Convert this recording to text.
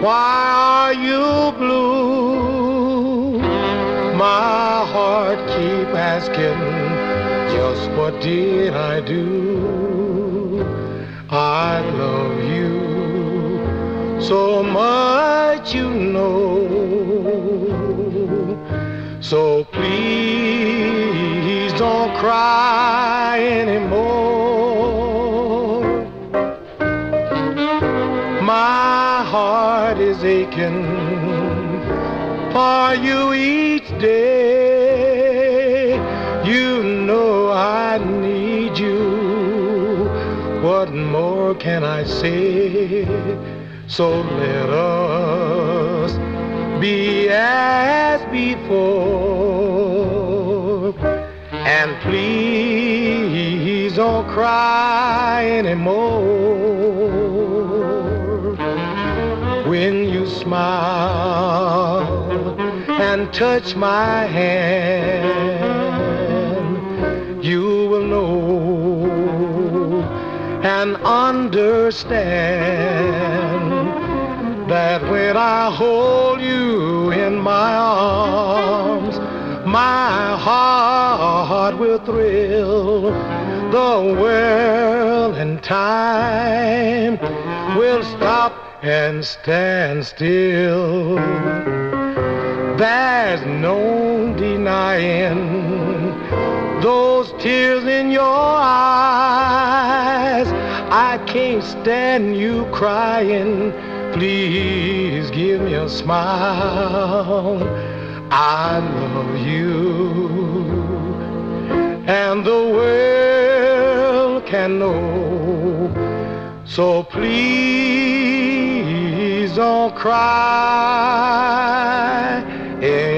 Why are you blue? My heart keep asking, just what did I do? I love you so much, you know. So please don't cry anymore. My heart is aching for you each day. You know I need you. What more can I say? So let us be as before, and please don't cry anymore. When you smile and touch my hand, you will know and understand that when I hold you in my arms, my heart will thrill. The world and time will stop and stand still. There's no denying those tears in your eyes. I can't stand you crying. Please give me a smile. I love you, and the world can know. So please don't cry